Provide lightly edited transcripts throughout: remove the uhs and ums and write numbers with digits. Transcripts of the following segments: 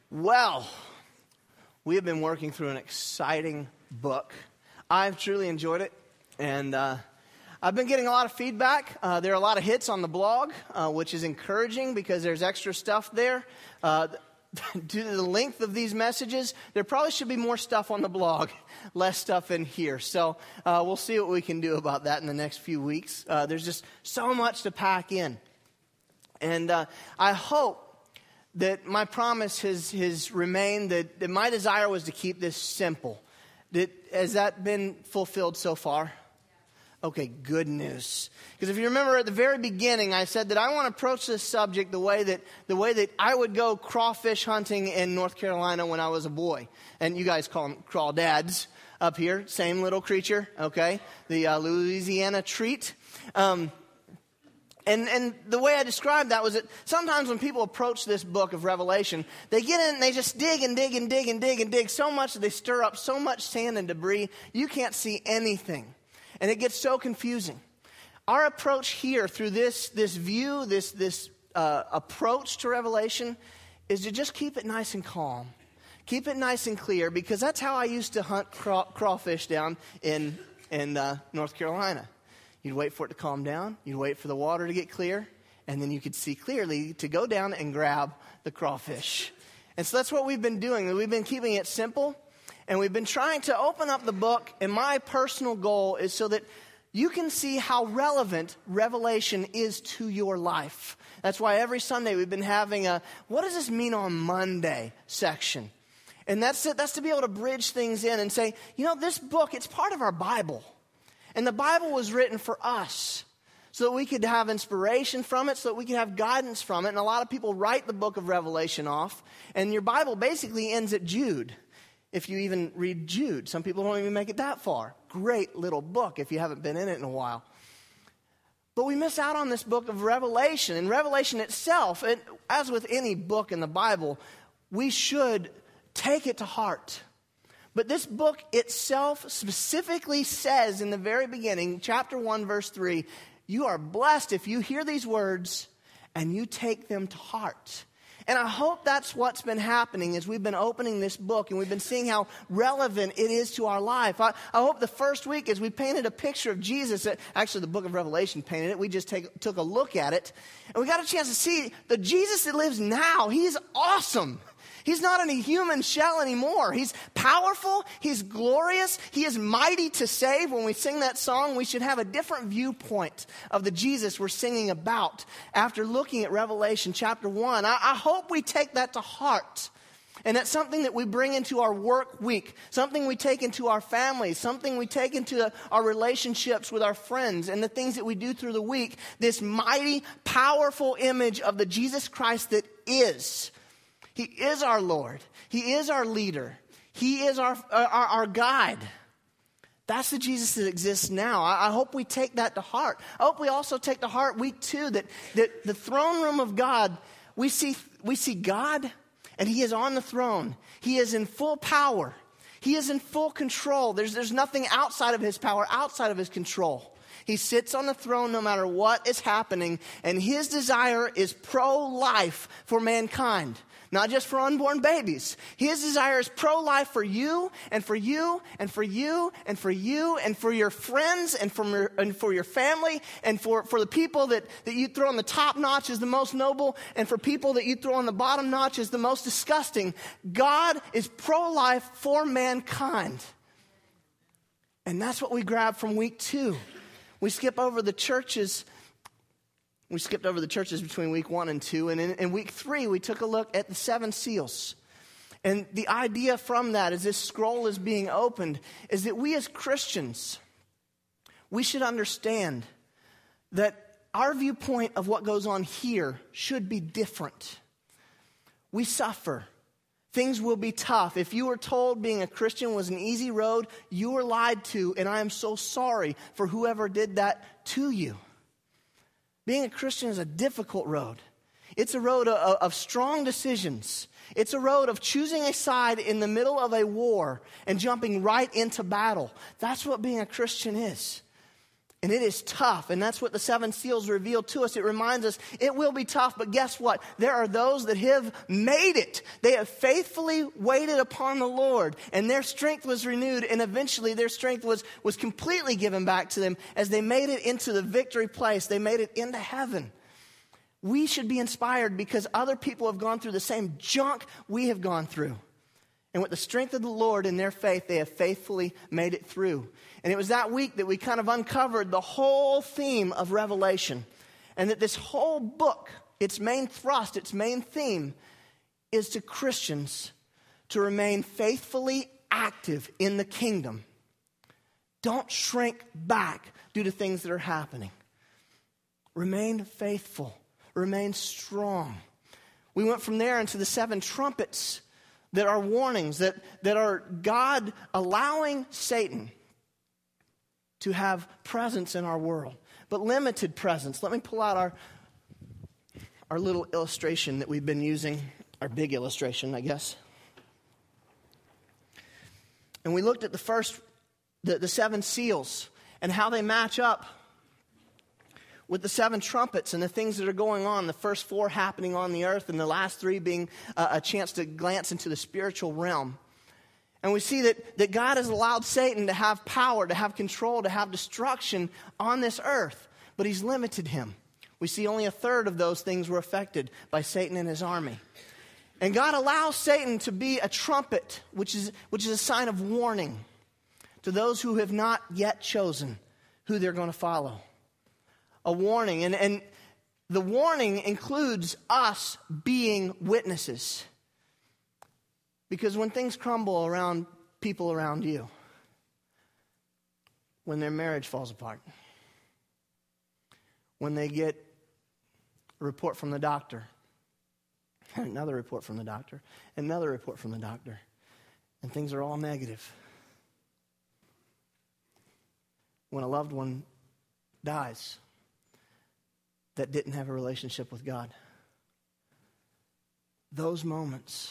Well, we have been working through an exciting book. I've truly enjoyed it, and I've been getting a lot of feedback. There are a lot of hits on the blog, which is encouraging because there's extra stuff there. Due to the length of these messages, there probably should be more stuff on the blog, less stuff in here. So we'll see what we can do about that in the next few weeks. There's just so much to pack in. And I hope that my promise has remained, that my desire was to keep this simple. Has that been fulfilled so far? Okay, good news. Because if you remember at the very beginning, I said that I want to approach this subject the way that I would go crawfish hunting in North Carolina when I was a boy. And you guys call them crawdads up here. Same little creature, okay? The Louisiana treat. And the way I described that was that sometimes when people approach this book of Revelation, they get in and they just dig and dig and dig and dig and dig so much that they stir up so much sand and debris, you can't see anything. And it gets so confusing. Our approach here through this view, this approach to Revelation is to just keep it nice and calm. Keep it nice and clear, because that's how I used to hunt crawfish down in North Carolina. You'd wait for it to calm down. You'd wait for the water to get clear. And then you could see clearly to go down and grab the crawfish. And so that's what we've been doing. We've been keeping it simple. And we've been trying to open up the book. And my personal goal is so that you can see how relevant Revelation is to your life. That's why every Sunday we've been having a, what does this mean on Monday section? And that's it. That's to be able to bridge things in and say, you know, this book, it's part of our Bible. And the Bible was written for us so that we could have inspiration from it, so that we could have guidance from it. And a lot of people write the book of Revelation off. And your Bible basically ends at Jude, if you even read Jude. Some people don't even make it that far. Great little book if you haven't been in it in a while. But we miss out on this book of Revelation. And Revelation itself, as with any book in the Bible, we should take it to heart. But this book itself specifically says in the very beginning, chapter 1, verse 3, you are blessed if you hear these words and you take them to heart. And I hope that's what's been happening as we've been opening this book and we've been seeing how relevant it is to our life. I hope the first week as we painted a picture of Jesus, actually the book of Revelation painted it, we just took a look at it, and we got a chance to see the Jesus that lives now. He's awesome. He's not in a human shell anymore. He's powerful. He's glorious. He is mighty to save. When we sing that song, we should have a different viewpoint of the Jesus we're singing about after looking at Revelation chapter 1. I hope we take that to heart. And that's something that we bring into our work week, something we take into our families, something we take into our relationships with our friends, and the things that we do through the week. This mighty, powerful image of the Jesus Christ that is. He is our Lord. He is our leader. He is our guide. That's the Jesus that exists now. I hope we take that to heart. I hope we also take to heart week 2 that the throne room of God, we see God, and He is on the throne. He is in full power. He is in full control. There's nothing outside of His power, outside of His control. He sits on the throne no matter what is happening, and His desire is pro-life for mankind. Not just for unborn babies. His desire is pro-life for you and for you and for you and for you and for your friends and for your family and for the people that you throw on the top notch as the most noble and for people that you throw on the bottom notch as the most disgusting. God is pro-life for mankind. And that's what we grab from week 2. We skipped over the churches between week 1 and 2. And in week 3, we took a look at the 7 seals. And the idea from that, as this scroll is being opened, is that we as Christians, we should understand that our viewpoint of what goes on here should be different. We suffer. Things will be tough. If you were told being a Christian was an easy road, you were lied to, and I am so sorry for whoever did that to you. Being a Christian is a difficult road. It's a road of strong decisions. It's a road of choosing a side in the middle of a war and jumping right into battle. That's what being a Christian is. And it is tough, and that's what the 7 seals reveal to us. It reminds us it will be tough, but guess what? There are those that have made it. They have faithfully waited upon the Lord, and their strength was renewed, and eventually their strength was completely given back to them as they made it into the victory place. They made it into heaven. We should be inspired because other people have gone through the same junk we have gone through. And with the strength of the Lord in their faith, they have faithfully made it through. And it was that week that we kind of uncovered the whole theme of Revelation. And that this whole book, its main thrust, its main theme, is to Christians to remain faithfully active in the kingdom. Don't shrink back due to things that are happening. Remain faithful. Remain strong. We went from there into the 7 trumpets that are warnings, that are God allowing Satan to have presence in our world, but limited presence. Let me pull out our little illustration that we've been using, our big illustration, I guess. And we looked at the 7 seals and how they match up with the 7 trumpets and the things that are going on, the first 4 happening on the earth and the last 3 being a chance to glance into the spiritual realm. And we see that God has allowed Satan to have power, to have control, to have destruction on this earth, but he's limited him. We see only a third of those things were affected by Satan and his army. And God allows Satan to be a trumpet, which is a sign of warning to those who have not yet chosen who they're going to follow. A warning, and the warning includes us being witnesses. Because when things crumble around people around you, when their marriage falls apart, when they get a report from the doctor, another report from the doctor, another report from the doctor, and things are all negative. When a loved one dies that didn't have a relationship with God. Those moments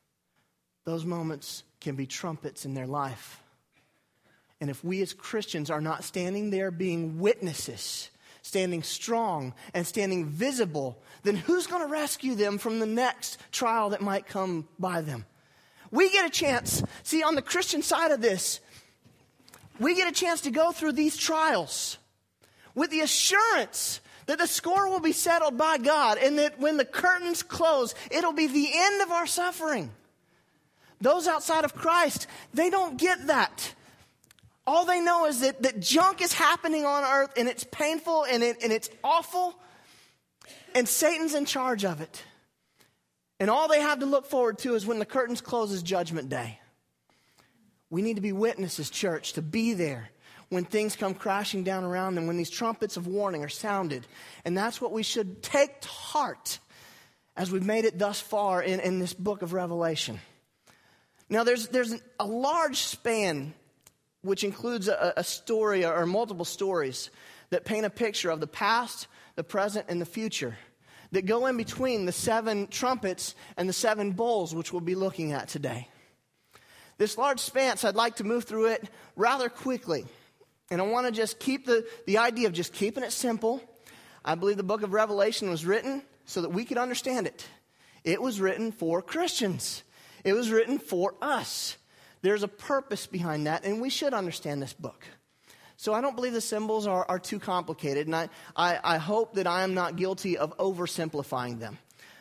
can be trumpets in their life. And if we as Christians are not standing there being witnesses, standing strong and standing visible, then who's going to rescue them from the next trial that might come by them? We get a chance, see, on the Christian side of this, we get a chance to go through these trials with the assurance that the score will be settled by God, and that when the curtains close, it'll be the end of our suffering. Those outside of Christ, they don't get that. All they know is that junk is happening on earth, and it's painful, and it's awful, and Satan's in charge of it. And all they have to look forward to is when the curtains close is Judgment Day. We need to be witnesses, church, to be there when things come crashing down around them, when these trumpets of warning are sounded. And that's what we should take to heart as we've made it thus far in this book of Revelation. Now, there's a large span, which includes a story or multiple stories that paint a picture of the past, the present, and the future that go in between the 7 trumpets and the 7 bowls, which we'll be looking at today. This large span, I'd like to move through it rather quickly. And I want to just keep the idea of just keeping it simple. I believe the book of Revelation was written so that we could understand it. It was written for Christians. It was written for us. There's a purpose behind that, and we should understand this book. So I don't believe the symbols are too complicated, and I hope that I am not guilty of oversimplifying them.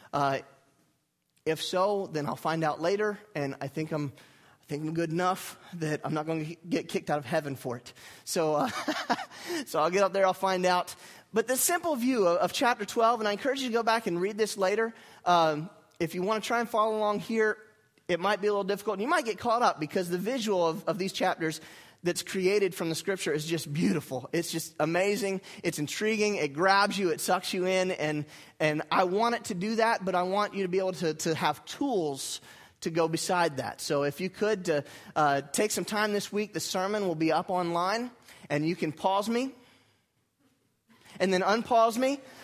If so, then I'll find out later, and I think I'm good enough that I'm not going to get kicked out of heaven for it. So I'll get up there, I'll find out. But the simple view of chapter 12, and I encourage you to go back and read this later. If you want to try and follow along here, it might be a little difficult. And you might get caught up because the visual of these chapters that's created from the scripture is just beautiful. It's just amazing. It's intriguing. It grabs you. It sucks you in. And I want it to do that, but I want you to be able to have tools to go beside that. So if you could take some time this week, the sermon will be up online, and you can pause me and then unpause me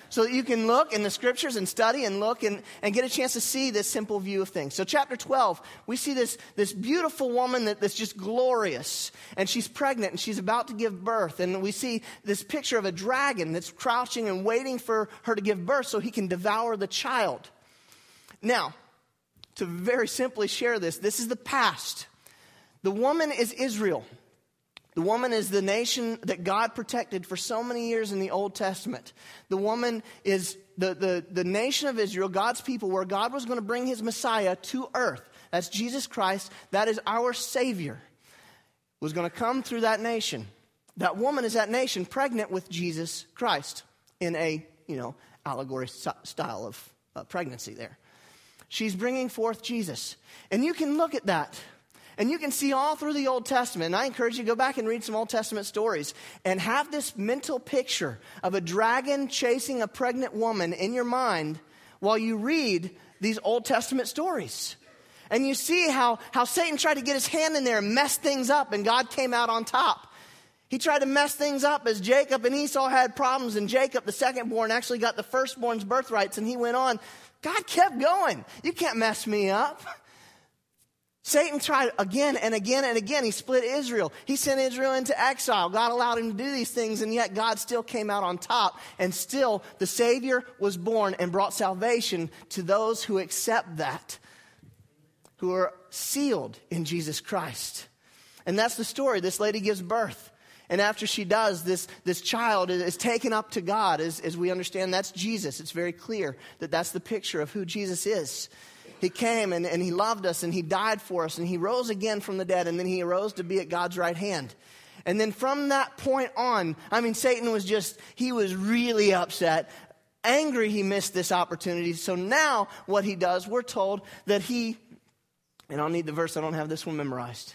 so that you can look in the scriptures and study and look and get a chance to see this simple view of things. So chapter 12, we see this beautiful woman that's just glorious. And she's pregnant and she's about to give birth. And we see this picture of a dragon that's crouching and waiting for her to give birth so he can devour the child. Now, to very simply share this is the past. The woman is Israel. The woman is the nation that God protected for so many years in the Old Testament. The woman is the nation of Israel, God's people, where God was going to bring his Messiah to earth. That's Jesus Christ. That is our Savior. Was going to come through that nation. That woman is that nation pregnant with Jesus Christ in a, allegory style of pregnancy there. She's bringing forth Jesus. And you can look at that. And you can see all through the Old Testament. And I encourage you to go back and read some Old Testament stories. And have this mental picture of a dragon chasing a pregnant woman in your mind while you read these Old Testament stories. And you see how Satan tried to get his hand in there and mess things up. And God came out on top. He tried to mess things up as Jacob and Esau had problems. And Jacob, the secondborn, actually got the firstborn's birthrights. And he went on. God kept going. You can't mess me up. Satan tried again and again and again. He split Israel. He sent Israel into exile. God allowed him to do these things, and yet God still came out on top. And still, the Savior was born and brought salvation to those who accept that, who are sealed in Jesus Christ. And that's the story. This lady gives birth. And after she does, this child is taken up to God. As we understand, that's Jesus. It's very clear that that's the picture of who Jesus is. He came and he loved us and he died for us and he rose again from the dead and then he arose to be at God's right hand. And then from that point on, Satan he was really upset, angry he missed this opportunity. So now what he does, we're told that and I'll need the verse, I don't have this one memorized.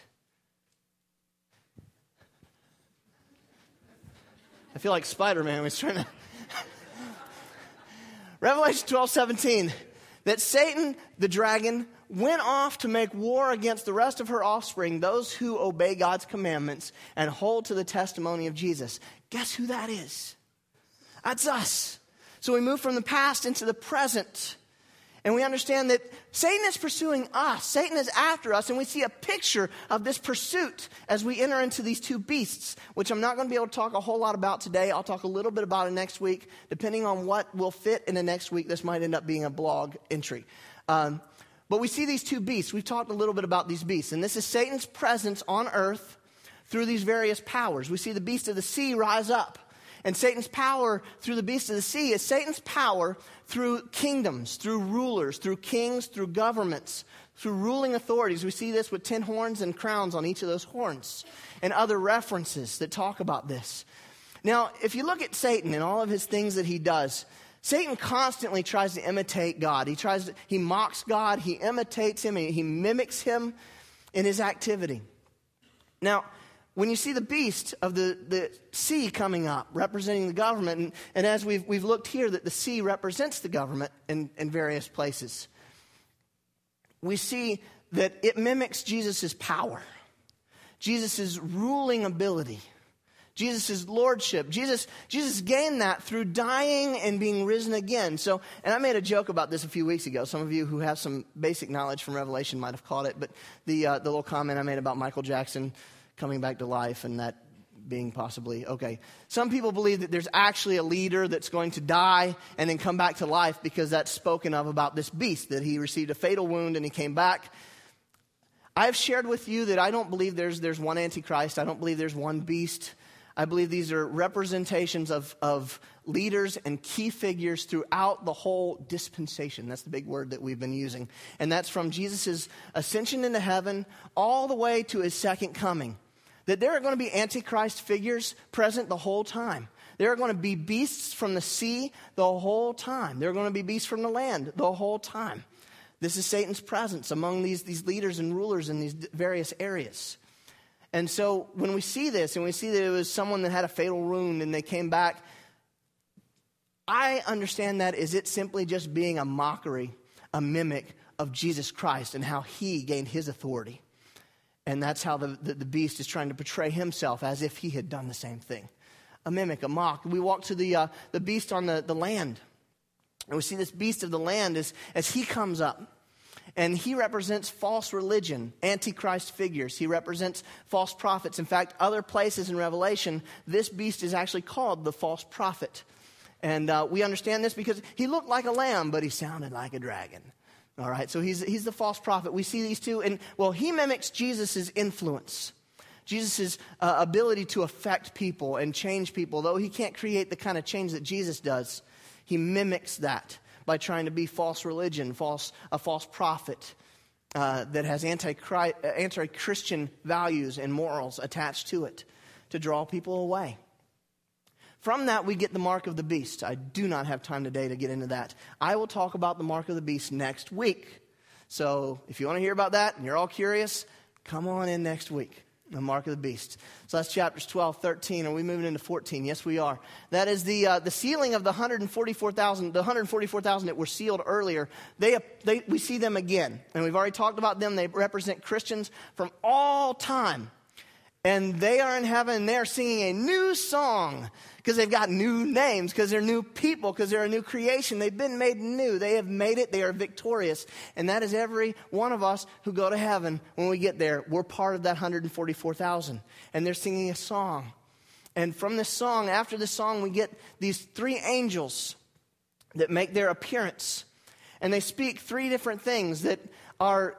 I feel like Spider-Man was trying to... Revelation 12:17. That Satan, the dragon, went off to make war against the rest of her offspring, those who obey God's commandments and hold to the testimony of Jesus. Guess who that is? That's us. So we move from the past into the present. And we understand that Satan is pursuing us. Satan is after us. And we see a picture of this pursuit as we enter into these two beasts, which I'm not going to be able to talk a whole lot about today. I'll talk a little bit about it next week. Depending on what will fit in the next week, this might end up being a blog entry. But we see these two beasts. We've talked a little bit about these beasts. And this is Satan's presence on earth through these various powers. We see the beast of the sea rise up. And Satan's power through the beast of the sea is Satan's power through kingdoms, through rulers, through kings, through governments, through ruling authorities. We see this with 10 horns and crowns on each of those horns and other references that talk about this. Now, if you look at Satan and all of his things that he does, Satan constantly tries to imitate God. He mocks God, he imitates him, he mimics him in his activity. Now, when you see the beast of the sea coming up, representing the government, and as we've looked here, that the sea represents the government in various places, we see that it mimics Jesus' power, Jesus' ruling ability, Jesus' lordship. Jesus gained that through dying and being risen again. So, and I made a joke about this a few weeks ago. Some of you who have some basic knowledge from Revelation might have caught it, but the little comment I made about Michael Jackson coming back to life and that being possibly, okay. Some people believe that there's actually a leader that's going to die and then come back to life because that's spoken of about this beast, that he received a fatal wound and he came back. I've shared with you that I don't believe there's one Antichrist. I don't believe there's one beast. I believe these are representations of leaders and key figures throughout the whole dispensation. That's the big word that we've been using. And that's from Jesus' ascension into heaven all the way to his second coming. That there are going to be Antichrist figures present the whole time. There are going to be beasts from the sea the whole time. There are going to be beasts from the land the whole time. This is Satan's presence among these leaders and rulers in these various areas. And so when we see this, and we see that it was someone that had a fatal wound and they came back, I understand that as it simply just being a mockery, a mimic of Jesus Christ and how he gained his authority. And that's how the beast is trying to portray himself as if he had done the same thing. a mimic, a mock. We walk to the beast on the land. And we see this beast of the land as he comes up. And he represents false religion, antichrist figures. He represents false prophets. In fact, other places in Revelation, this beast is actually called the false prophet. And we understand this because he looked like a lamb, but he sounded like a dragon. All right, so he's the false prophet. We see these two. And, well, he mimics Jesus' influence, Jesus' ability to affect people and change people. Though he can't create the kind of change that Jesus does, he mimics that by trying to be false religion, a false prophet that has anti-Christian values and morals attached to it to draw people away. From that, we get the mark of the beast. I do not have time today to get into that. I will talk about the mark of the beast next week. So if you want to hear about that and you're all curious, come on in next week. The mark of the beast. So that's chapters 12, 13. Are we moving into 14? Yes, we are. That is the sealing of the 144,000. The 144,000 that were sealed earlier. We see them again, and we've already talked about them. They represent Christians from all time, and they are in heaven. And they are singing a new song because they've got new names, because they're new people, because they're a new creation. They've been made new. They have made it. They are victorious. And that is every one of us who go to heaven when we get there. We're part of that 144,000. And they're singing a song. And from this song, after this song, we get these three angels that make their appearance. And they speak three different things that are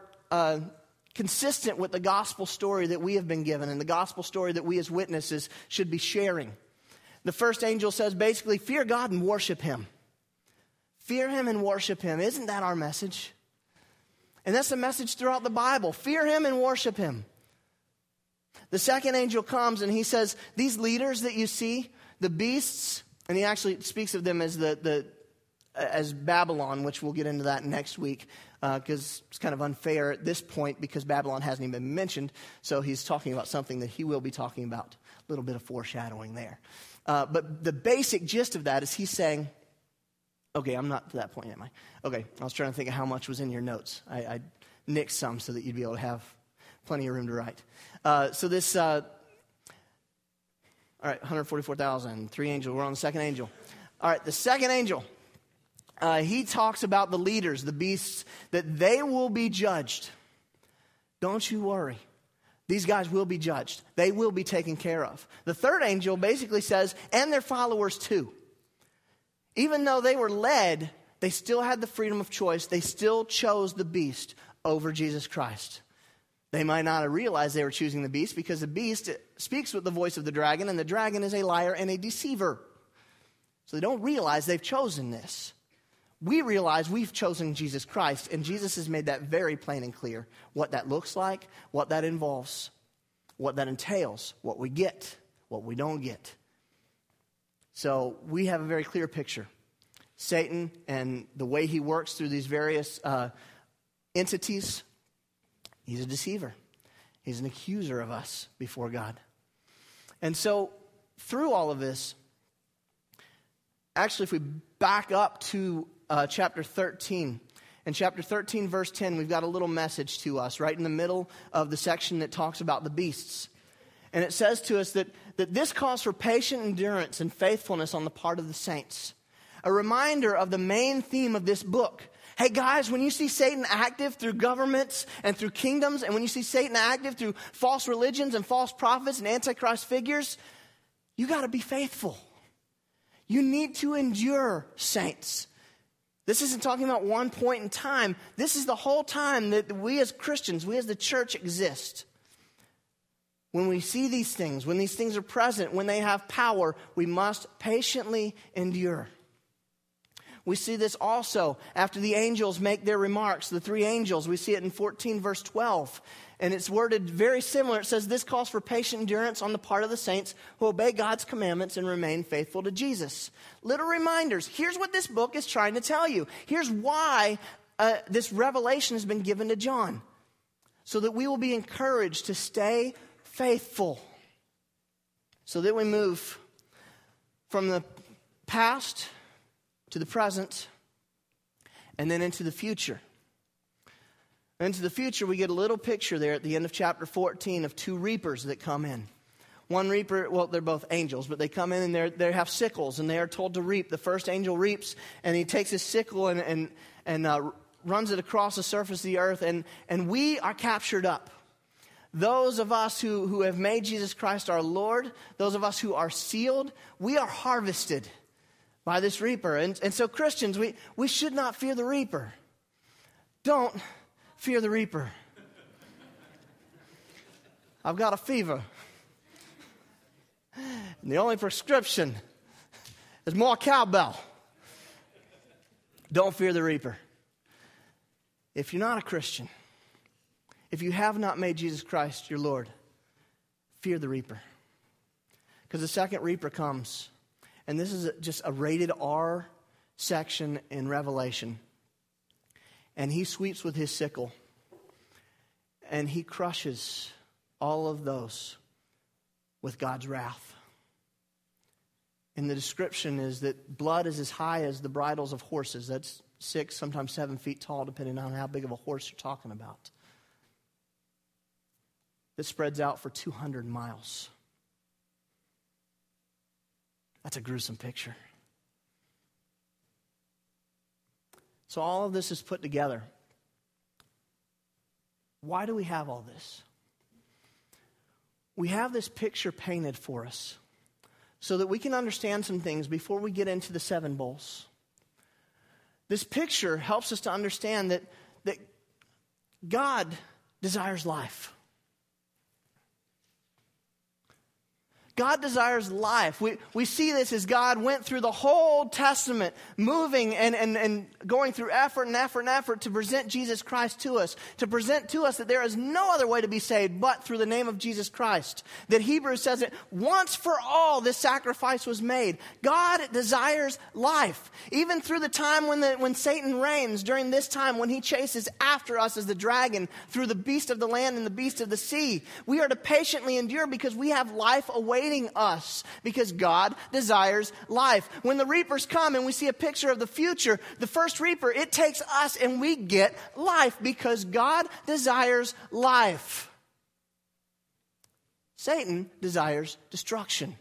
consistent with the gospel story that we have been given and the gospel story that we as witnesses should be sharing. The first angel says basically, fear God and worship him. Fear him and worship him. Isn't that our message? And that's the message throughout the Bible. Fear him and worship him. The second angel comes and he says, these leaders that you see, the beasts, and he actually speaks of them as as Babylon, which we'll get into that next week, because it's kind of unfair at this point because Babylon hasn't even been mentioned. So he's talking about something that he will be talking about. A little bit of foreshadowing there. But the basic gist of that is he's saying, okay, I'm not to that point, am I? Okay, I was trying to think of how much was in your notes. I nixed some so that you'd be able to have plenty of room to write. All right, 144,000, three angels. We're on the second angel. All right, the second angel, he talks about the leaders, the beasts, that they will be judged. Don't you worry. These guys will be judged. They will be taken care of. The third angel basically says, and their followers too. Even though they were led, they still had the freedom of choice. They still chose the beast over Jesus Christ. They might not have realized they were choosing the beast because the beast speaks with the voice of the dragon, and the dragon is a liar and a deceiver. So they don't realize they've chosen this. We realize we've chosen Jesus Christ, and Jesus has made that very plain and clear. What that looks like, what that involves, what that entails, what we get, what we don't get. So we have a very clear picture. Satan and the way he works through these various entities, he's a deceiver. He's an accuser of us before God. And so through all of this, actually if we back up to chapter 13. In chapter 13, verse 10, we've got a little message to us right in the middle of the section that talks about the beasts. And it says to us that this calls for patient endurance and faithfulness on the part of the saints. A reminder of the main theme of this book. Hey guys, when you see Satan active through governments and through kingdoms, and when you see Satan active through false religions and false prophets and antichrist figures, you got to be faithful. You need to endure, saints. This isn't talking about one point in time. This is the whole time that we as Christians, we as the church exist. When we see these things, when these things are present, when they have power, we must patiently endure. We see this also after the angels make their remarks, the three angels. We see it in 14 verse 12. And it's worded very similar. It says, this calls for patient endurance on the part of the saints who obey God's commandments and remain faithful to Jesus. Little reminders. Here's what this book is trying to tell you. Here's why this revelation has been given to John. So that we will be encouraged to stay faithful. So that we move from the past to the present and then into the future. Into the future, we get a little picture there at the end of chapter 14 of two reapers that come in. One reaper, well, they're both angels, but they come in and they have sickles, and they are told to reap. The first angel reaps, and he takes his sickle and runs it across the surface of the earth, and we are captured up. Those of us who have made Jesus Christ our Lord, those of us who are sealed, we are harvested by this reaper. And so Christians, we should not fear the reaper. Don't fear the reaper. I've got a fever. And the only prescription is more cowbell. Don't fear the reaper. If you're not a Christian, if you have not made Jesus Christ your Lord, fear the reaper. Because the second reaper comes, and this is just a rated R section in Revelation. And he sweeps with his sickle, and he crushes all of those with God's wrath. And the description is that blood is as high as the bridles of horses. That's 6, sometimes 7 feet tall, depending on how big of a horse you're talking about. That spreads out for 200 miles. That's a gruesome picture. So all of this is put together. Why do we have all this? We have this picture painted for us so that we can understand some things before we get into the 7 bowls. This picture helps us to understand that God desires life. God desires life. We see this as God went through the whole Old Testament, moving and going through effort and effort and effort to present Jesus Christ to us, to present to us that there is no other way to be saved but through the name of Jesus Christ. That Hebrews says that once for all this sacrifice was made. God desires life. Even through the time when Satan reigns, during this time when he chases after us as the dragon through the beast of the land and the beast of the sea, we are to patiently endure because we have life awaiting us, because God desires life. When the reapers come and we see a picture of the future, the first reaper, it takes us and we get life because God desires life. Satan desires destruction.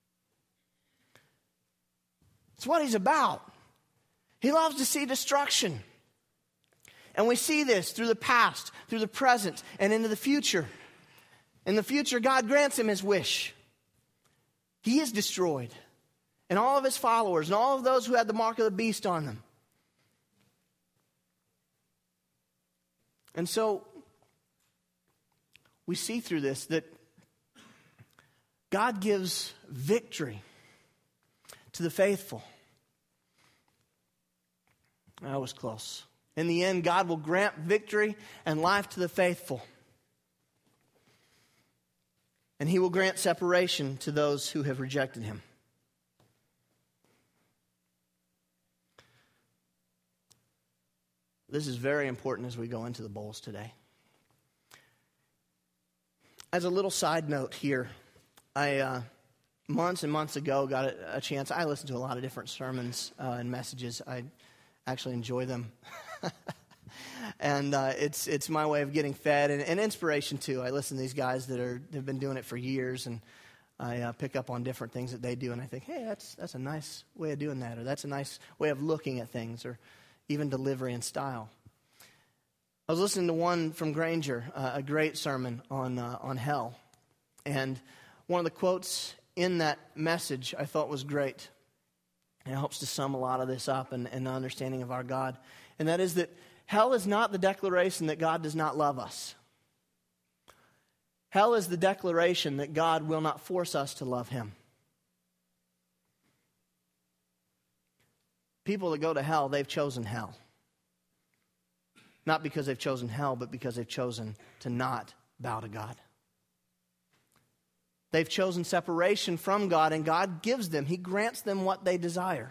It's what he's about. He loves to see destruction. And we see this through the past, through the present, and into the future. In the future, God grants him his wish. He is destroyed. And all of his followers and all of those who had the mark of the beast on them. And so we see through this that God gives victory to the faithful. That was close. In the end, God will grant victory and life to the faithful. And he will grant separation to those who have rejected him. This is very important as we go into the bowls today. As a little side note here, I months and months ago got a chance. I listen to a lot of different sermons and messages. I actually enjoy them. And it's my way of getting fed and inspiration too. I listen to these guys that have been doing it for years, and I pick up on different things that they do, and I think, hey, that's a nice way of doing that, or that's a nice way of looking at things, or even delivery and style. I was listening to one from Granger, a great sermon on hell, and one of the quotes in that message I thought was great. And it helps to sum a lot of this up and the understanding of our God, and that is that hell is not the declaration that God does not love us. Hell is the declaration that God will not force us to love him. People that go to hell, they've chosen hell. Not because they've chosen hell, but because they've chosen to not bow to God. They've chosen separation from God, and God gives them, he grants them what they desire.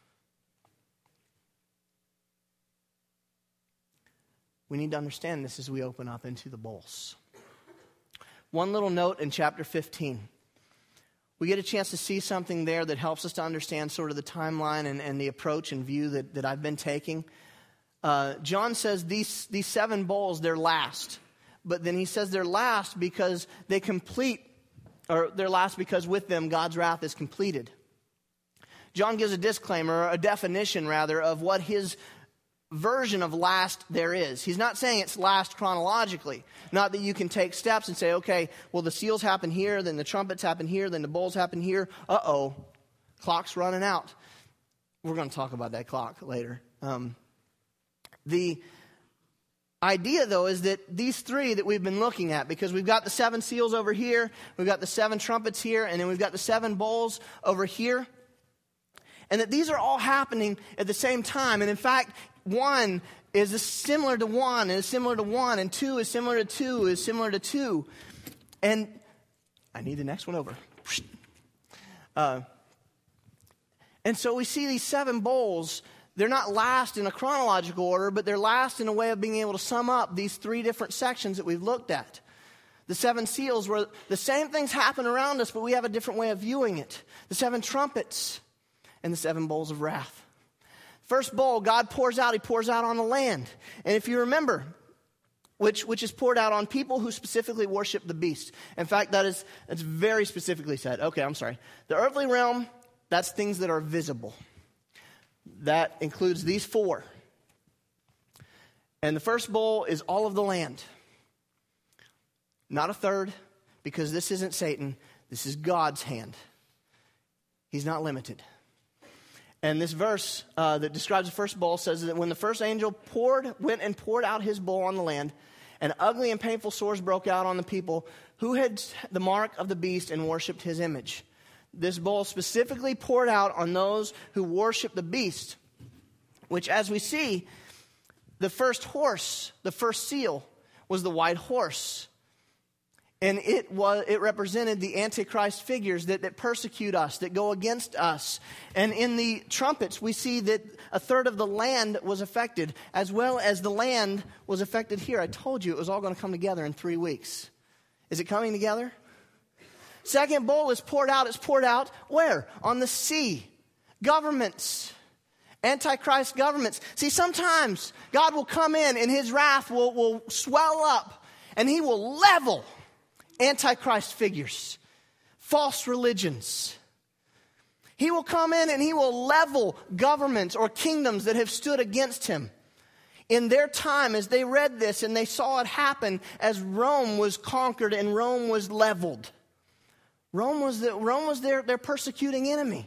We need to understand this as we open up into the bowls. One little note in chapter 15. We get a chance to see something there that helps us to understand sort of the timeline and the approach and view that I've been taking. John says these 7 bowls, they're last. But then he says they're last because they complete or they're last because with them God's wrath is completed. John gives a disclaimer, a definition rather, of what his version of last there is. He's not saying it's last chronologically. Not that you can take steps and say, okay, well, the seals happen here, then the trumpets happen here, then the bowls happen here. Uh-oh, clock's running out. We're going to talk about that clock later. The idea, though, is that these three that we've been looking at, because we've got the 7 seals over here, we've got the 7 trumpets here, and then we've got the 7 bowls over here, and that these are all happening at the same time. And in fact, 1 is similar to 1, and is similar to 1, and 2 is similar to 2, is similar to 2. And I need the next one over. And so we see these 7 bowls. They're not last in a chronological order, but they're last in a way of being able to sum up these 3 different sections that we've looked at. The 7 seals, where the same things happen around us, but we have a different way of viewing it. The 7 trumpets and the 7 bowls of wrath. First bowl, God pours out. He pours out on the land. And if you remember, which is poured out on people who specifically worship the beast. In fact, that's very specifically said. Okay, I'm sorry. The earthly realm, that's things that are visible. That includes these 4. And the first bowl is all of the land. Not a third, because this isn't Satan. This is God's hand. He's not limited. And this verse that describes the first bowl says that when the first angel went and poured out his bowl on the land, and ugly and painful sores broke out on the people who had the mark of the beast and worshipped his image. This bowl specifically poured out on those who worship the beast, which, as we see, the first horse, the first seal, was the white horse. And it represented the Antichrist figures that persecute us, that go against us. And in the trumpets, we see that a third of the land was affected, as well as the land was affected here. I told you it was all going to come together in 3 weeks. Is it coming together? Second bowl is poured out. It's poured out where? On the sea. Governments. Antichrist governments. See, sometimes God will come in and his wrath will swell up, and he will level Antichrist figures, false religions. He will come in and he will level governments or kingdoms that have stood against him. In their time, as they read this and they saw it happen as Rome was conquered and Rome was leveled. Rome was their persecuting enemy.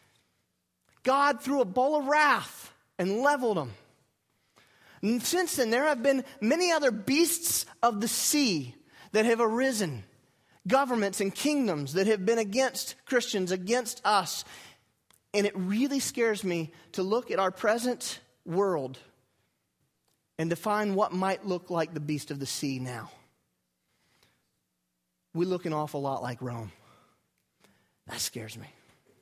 God threw a bowl of wrath and leveled them. And since then, there have been many other beasts of the sea that have arisen. Governments and kingdoms that have been against Christians, against us. And it really scares me to look at our present world and define what might look like the beast of the sea now. We look an awful lot like Rome. That scares me.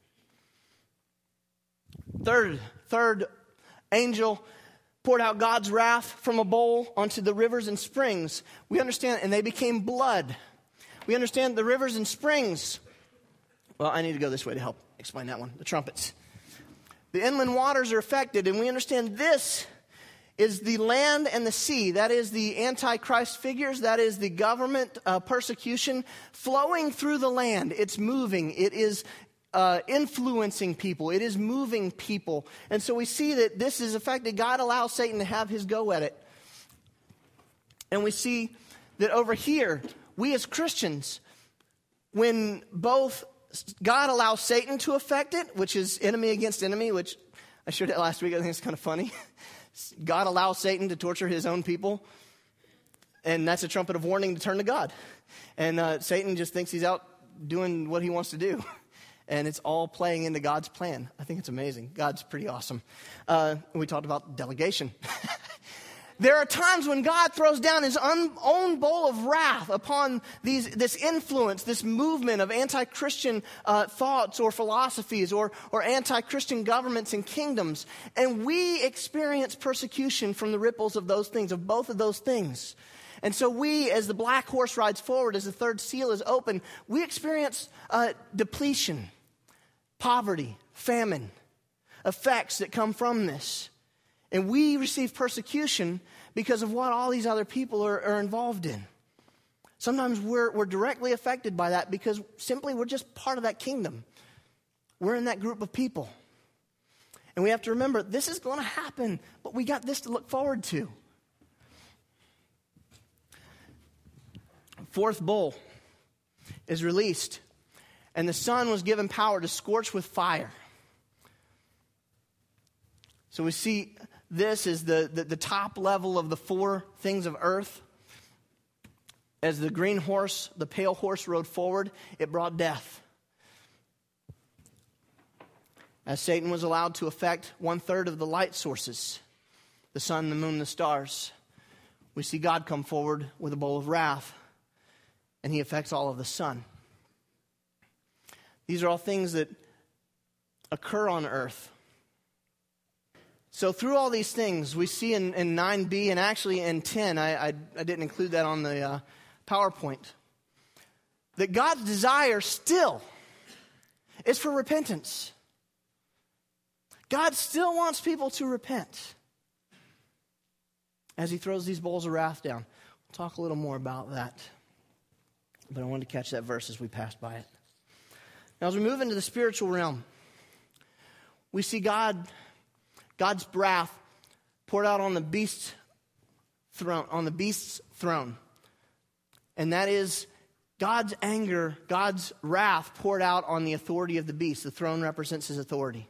Third angel poured out God's wrath from a bowl onto the rivers and springs. We understand, and they became blood. We understand the rivers and springs. Well, I need to go this way to help explain that one. The trumpets. The inland waters are affected, and we understand this is the land and the sea. That is the Antichrist figures. That is the government persecution flowing through the land. It's moving. It is influencing people. It is moving people. And so we see that this is affected. God allows Satan to have his go at it. And we see that over here, we as Christians, when both God allows Satan to affect it, which is enemy against enemy, which I shared that last week. I think it's kind of funny. God allows Satan to torture his own people, and that's a trumpet of warning to turn to God. And Satan just thinks he's out doing what he wants to do, and it's all playing into God's plan. I think it's amazing. God's pretty awesome. We talked about delegation. There are times when God throws down his own bowl of wrath upon this influence, this movement of anti-Christian thoughts or philosophies or anti-Christian governments and kingdoms. And we experience persecution from the ripples of those things, of both of those things. And so we, as the black horse rides forward, as the third seal is open, we experience depletion, poverty, famine, effects that come from this. And we receive persecution because of what all these other people are involved in. Sometimes we're directly affected by that because simply we're just part of that kingdom. We're in that group of people. And we have to remember, this is going to happen, but we got this to look forward to. Fourth bowl is released, and the sun was given power to scorch with fire. So we see this is the top level of the four things of earth. As the green horse, the pale horse rode forward, it brought death. As Satan was allowed to affect 1/3 of the light sources, the sun, the moon, the stars, we see God come forward with a bowl of wrath, and he affects all of the sun. These are all things that occur on earth. So through all these things, we see in 9b and actually in 10, I didn't include that on the PowerPoint, that God's desire still is for repentance. God still wants people to repent as he throws these bowls of wrath down. We'll talk a little more about that, but I wanted to catch that verse as we passed by it. Now, as we move into the spiritual realm, we see God's wrath poured out on the beast's throne. And that is God's anger, God's wrath poured out on the authority of the beast. The throne represents his authority.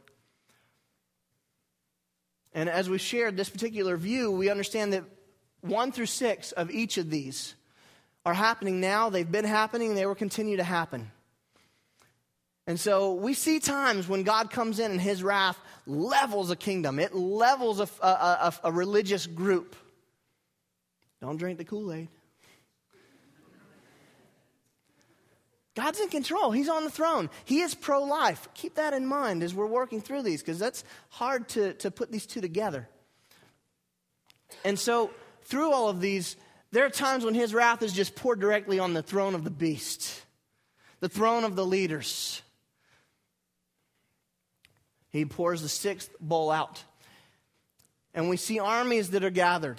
And as we shared this particular view, we understand that 1 through 6 of each of these are happening now. They've been happening. They will continue to happen. And so we see times when God comes in and his wrath levels a kingdom. It levels a religious group. Don't drink the Kool-Aid. God's in control. He's on the throne. He is pro-life. Keep that in mind as we're working through these, because that's hard to put these two together. And so through all of these, there are times when his wrath is just poured directly on the throne of the beast, the throne of the leaders. He pours the 6th bowl out. And we see armies that are gathered.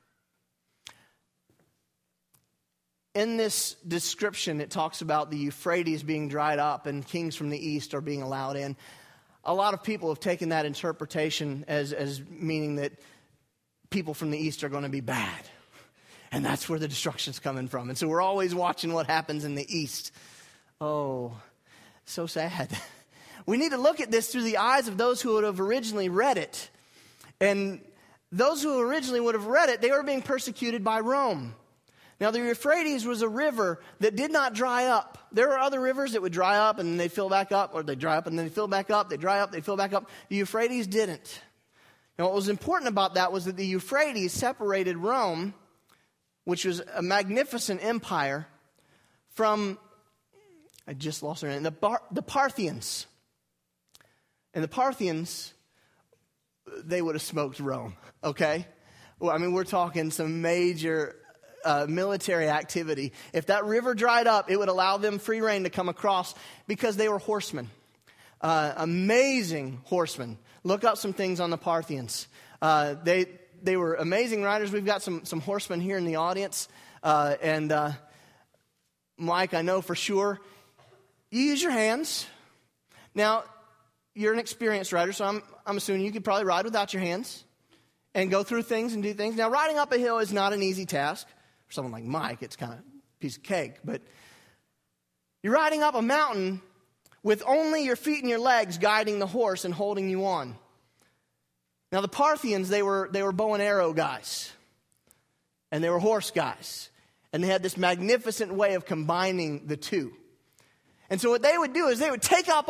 In this description, it talks about the Euphrates being dried up and kings from the east are being allowed in. A lot of people have taken that interpretation as meaning that people from the east are going to be bad. And that's where the destruction's coming from. And so we're always watching what happens in the east. Oh, so sad. We need to look at this through the eyes of those who would have originally read it. And those who originally would have read it, they were being persecuted by Rome. Now, the Euphrates was a river that did not dry up. There were other rivers that would dry up and then they fill back up, or they dry up and then they fill back up, they dry up, they fill back up. The Euphrates didn't. Now, what was important about that was that the Euphrates separated Rome, which was a magnificent empire, from, I just lost their name, the Parthians. And the Parthians, they would have smoked Rome, okay? Well, I mean, we're talking some major military activity. If that river dried up, it would allow them free reign to come across because they were horsemen. Amazing horsemen. Look up some things on the Parthians. They were amazing riders. We've got some horsemen here in the audience. And Mike, I know for sure, you use your hands. Now, you're an experienced rider, so I'm assuming you could probably ride without your hands and go through things and do things. Now, riding up a hill is not an easy task. For someone like Mike, it's kind of a piece of cake. But you're riding up a mountain with only your feet and your legs guiding the horse and holding you on. Now, the Parthians, they were bow and arrow guys. And they were horse guys. And they had this magnificent way of combining the two. And so what they would do is they would take off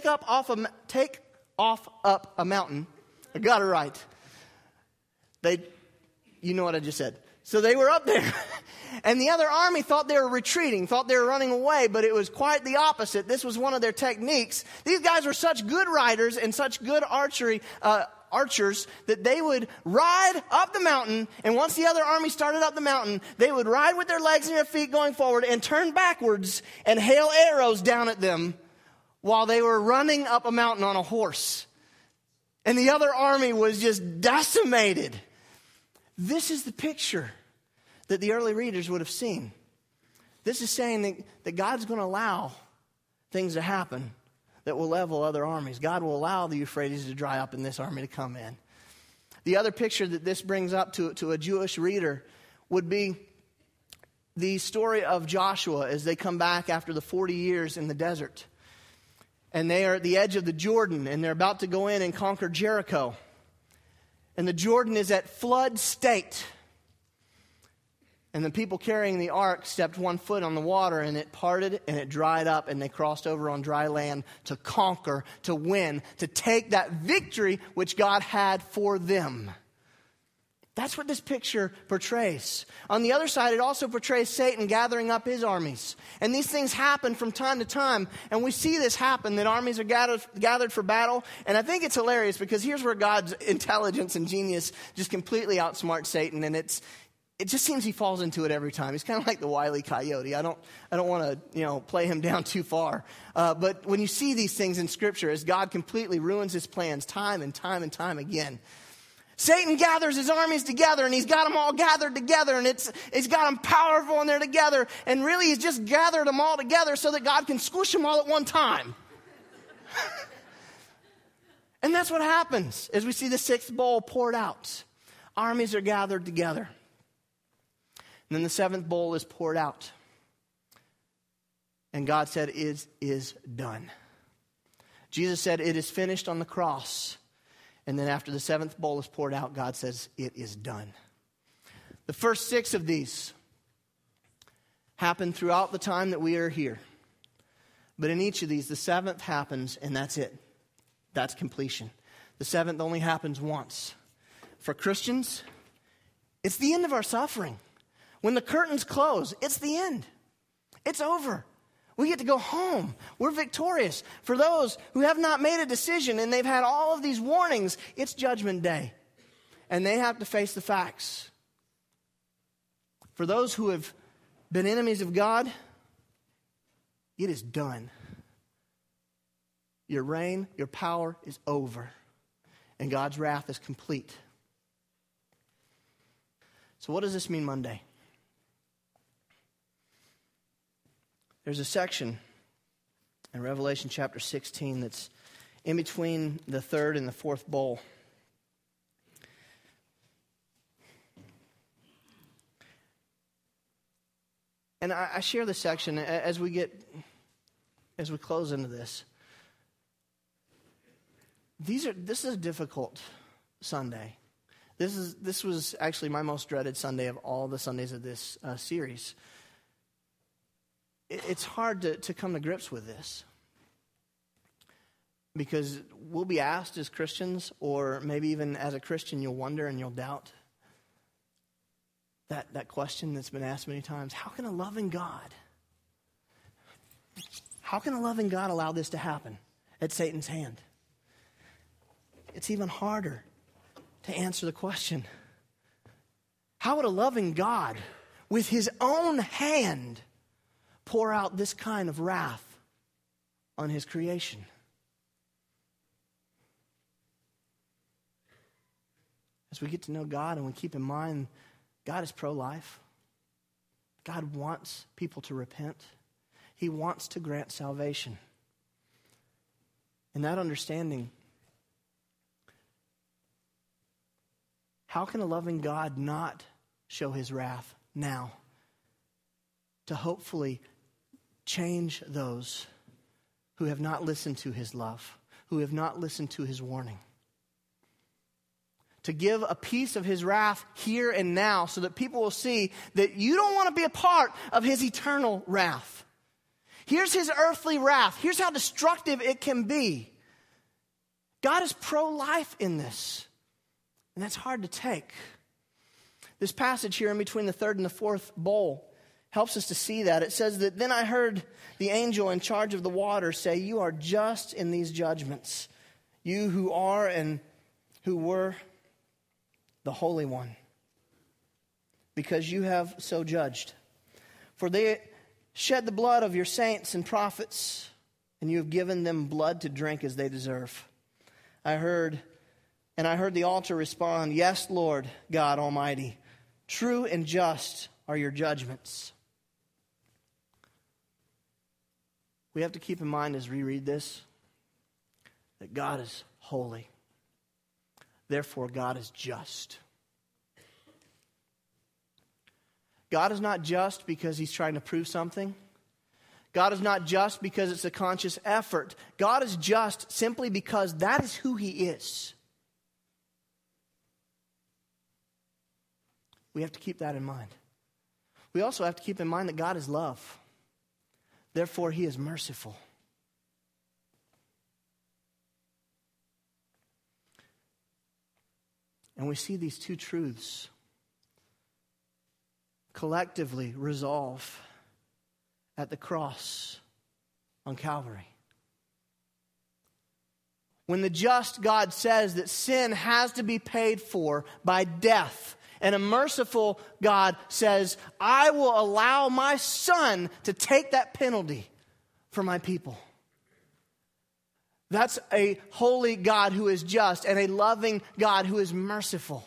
up a mountain. I got it right. You know what I just said. So they were up there, and the other army thought they were retreating, thought they were running away, but it was quite the opposite. This was one of their techniques. These guys were such good riders and such good archers that they would ride up the mountain, and once the other army started up the mountain, they would ride with their legs and their feet going forward and turn backwards and hail arrows down at them while they were running up a mountain on a horse. And the other army was just decimated. This is the picture that the early readers would have seen. This is saying that God's going to allow things to happen that will level other armies. God will allow the Euphrates to dry up and this army to come in. The other picture that this brings up to a Jewish reader would be the story of Joshua as they come back after the 40 years in the desert. And they are at the edge of the Jordan, and they're about to go in and conquer Jericho. And the Jordan is at flood state. And the people carrying the ark stepped 1 foot on the water, and it parted, and it dried up, and they crossed over on dry land to conquer, to win, to take that victory which God had for them. That's what this picture portrays. On the other side, it also portrays Satan gathering up his armies. And these things happen from time to time. And we see this happen, that armies are gathered for battle. And I think it's hilarious because here's where God's intelligence and genius just completely outsmarts Satan. And it just seems he falls into it every time. He's kind of like the Wile E. Coyote. I don't want to play him down too far. But when you see these things in Scripture, as God completely ruins his plans time and time and time again, Satan gathers his armies together, and he's got them all gathered together, and he's got them powerful, and they're together. And really, he's just gathered them all together so that God can squish them all at one time. And that's what happens as we see the 6th bowl poured out. Armies are gathered together. And then the 7th bowl is poured out. And God said, "It is done." Jesus said, "It is finished" on the cross. And then after the 7th bowl is poured out, God says, "It is done." The first 6 of these happen throughout the time that we are here. But in each of these, the 7th happens, and that's it. That's completion. The 7th only happens once. For Christians, it's the end of our suffering. When the curtains close, it's the end. It's over. We get to go home. We're victorious. For those who have not made a decision and they've had all of these warnings, it's judgment day. And they have to face the facts. For those who have been enemies of God, it is done. Your reign, your power is over. And God's wrath is complete. So what does this mean Monday? There's a section in Revelation chapter 16 that's in between the 3rd and the 4th bowl. And I share this section as we close into this. This is a difficult Sunday. This was actually my most dreaded Sunday of all the Sundays of this series. It's hard to come to grips with this because we'll be asked as Christians, or maybe even as a Christian, you'll wonder and you'll doubt that question that's been asked many times. How can a loving God allow this to happen at Satan's hand? It's even harder to answer the question. How would a loving God with his own hand pour out this kind of wrath on his creation? As we get to know God and we keep in mind God is pro-life. God wants people to repent. He wants to grant salvation. And that understanding, how can a loving God not show his wrath now to hopefully change those who have not listened to his love, who have not listened to his warning? To give a piece of his wrath here and now so that people will see that you don't want to be a part of his eternal wrath. Here's his earthly wrath. Here's how destructive it can be. God is pro-life in this. And that's hard to take. This passage here in between the 3rd and the 4th bowl helps us to see that. It says that, "Then I heard the angel in charge of the water say, 'You are just in these judgments, you who are and who were the Holy One, because you have so judged. For they shed the blood of your saints and prophets, and you have given them blood to drink as they deserve.' I heard the altar respond, 'Yes, Lord God Almighty, true and just are your judgments.' We have to keep in mind as we read this that God is holy. Therefore, God is just. God is not just because he's trying to prove something. God is not just because it's a conscious effort. God is just simply because that is who he is. We have to keep that in mind. We also have to keep in mind that God is love. Therefore, he is merciful. And we see these two truths collectively resolve at the cross on Calvary. When the just God says that sin has to be paid for by death, and a merciful God says, I will allow my Son to take that penalty for my people. That's a holy God who is just and a loving God who is merciful.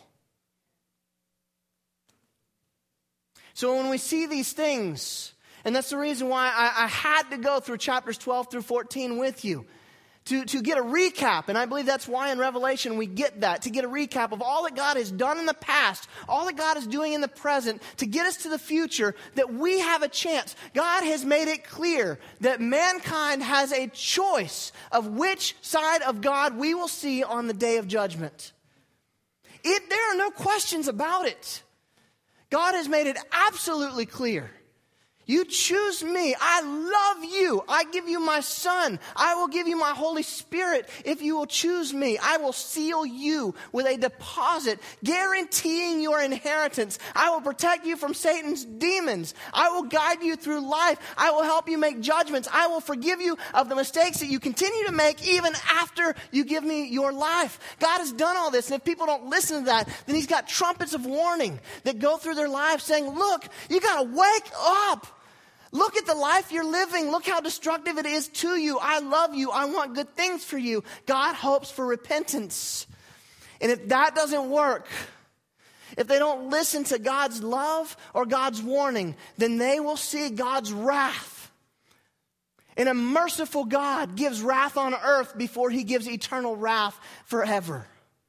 So when we see these things, and that's the reason why I had to go through chapters 12 through 14 with you, to get a recap, and I believe that's why in Revelation we get that, to get a recap of all that God has done in the past, all that God is doing in the present, to get us to the future, that we have a chance. God has made it clear that mankind has a choice of which side of God we will see on the day of judgment. There are no questions about it. God has made it absolutely clear. You choose me. I love you. I give you my Son. I will give you my Holy Spirit if you will choose me. I will seal you with a deposit guaranteeing your inheritance. I will protect you from Satan's demons. I will guide you through life. I will help you make judgments. I will forgive you of the mistakes that you continue to make even after you give me your life. God has done all this, and if people don't listen to that, then he's got trumpets of warning that go through their lives saying, look, you got to wake up. Look at the life you're living. Look how destructive it is to you. I love you. I want good things for you. God hopes for repentance. And if that doesn't work, if they don't listen to God's love or God's warning, then they will see God's wrath. And a merciful God gives wrath on earth before he gives eternal wrath forever.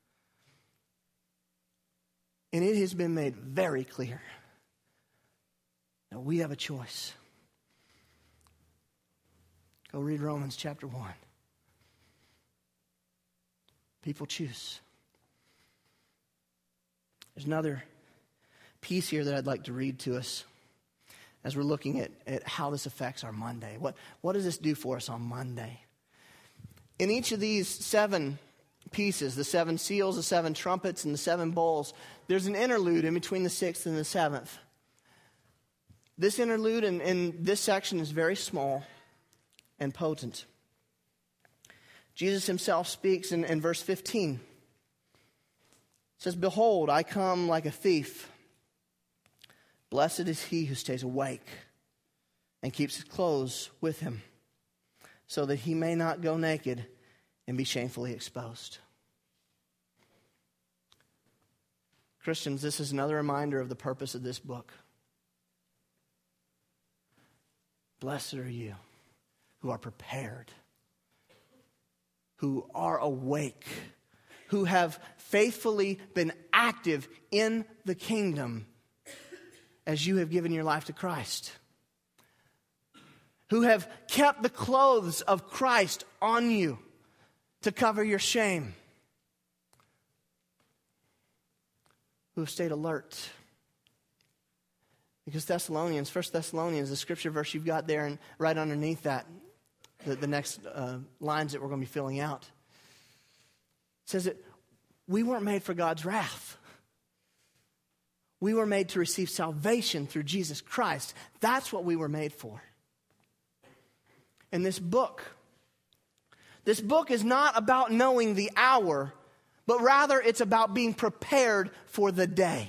And it has been made very clear that we have a choice. Go read Romans chapter 1. People choose. There's another piece here that I'd like to read to us as we're looking at how this affects our Monday. What does this do for us on Monday? In each of these 7 pieces, the 7 seals, the 7 trumpets, and the 7 bowls, there's an interlude in between the 6th and the 7th. This interlude in this section is very small and potent. Jesus himself speaks in verse 15. It says, behold, I come like a thief. Blessed is he who stays awake and keeps his clothes with him, so that he may not go naked and be shamefully exposed. Christians, this is another reminder of the purpose of this book. Blessed are you who are prepared, who are awake, who have faithfully been active in the kingdom as you have given your life to Christ, who have kept the clothes of Christ on you to cover your shame, who have stayed alert. Because 1 Thessalonians, the scripture verse you've got there and right underneath that, the next lines that we're going to be filling out, says that we weren't made for God's wrath. We were made to receive salvation through Jesus Christ. That's what we were made for. And this book is not about knowing the hour, but rather it's about being prepared for the day.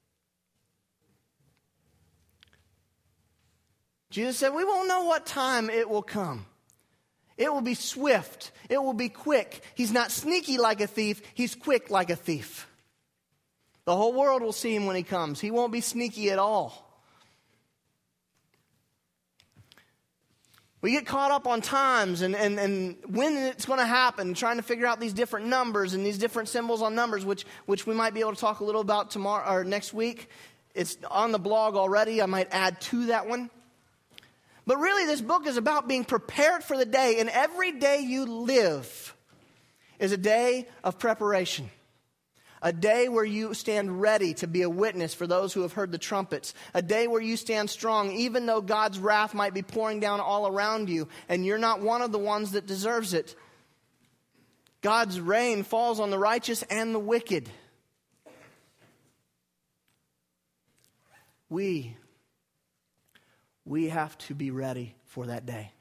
Jesus said, we won't know what time it will come. It will be swift. It will be quick. He's not sneaky like a thief. He's quick like a thief. The whole world will see him when he comes. He won't be sneaky at all. We get caught up on times and when it's going to happen, trying to figure out these different numbers and these different symbols on numbers, which we might be able to talk a little about tomorrow or next week. It's on the blog already. I might add to that one. But really, this book is about being prepared for the day, and every day you live is a day of preparation. A day where you stand ready to be a witness for those who have heard the trumpets. A day where you stand strong, even though God's wrath might be pouring down all around you, and you're not one of the ones that deserves it. God's rain falls on the righteous and the wicked. We have to be ready for that day.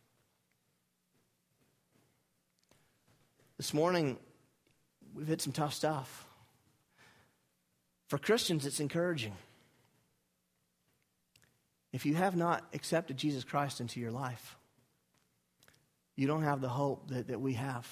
This morning, we've hit some tough stuff. For Christians, it's encouraging. If you have not accepted Jesus Christ into your life, you don't have the hope that we have.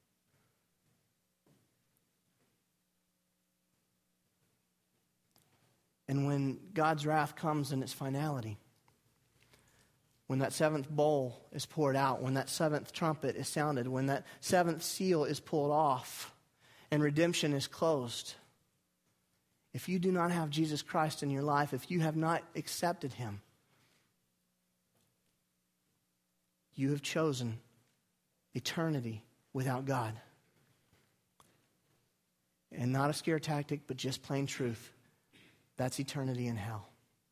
And when God's wrath comes in its finality, when that seventh bowl is poured out, when that seventh trumpet is sounded, when that seventh seal is pulled off, and redemption is closed, if you do not have Jesus Christ in your life, if you have not accepted Him, you have chosen eternity without God. And not a scare tactic, but just plain truth. That's eternity in hell.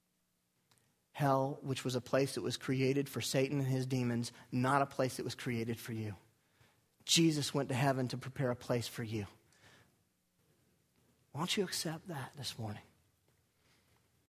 Hell, which was a place that was created for Satan and his demons, not a place that was created for you. Jesus went to heaven to prepare a place for you. Why don't you accept that this morning?